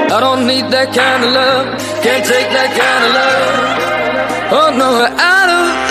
I don't need that kind of love, can't take that kind of love. Oh no, out of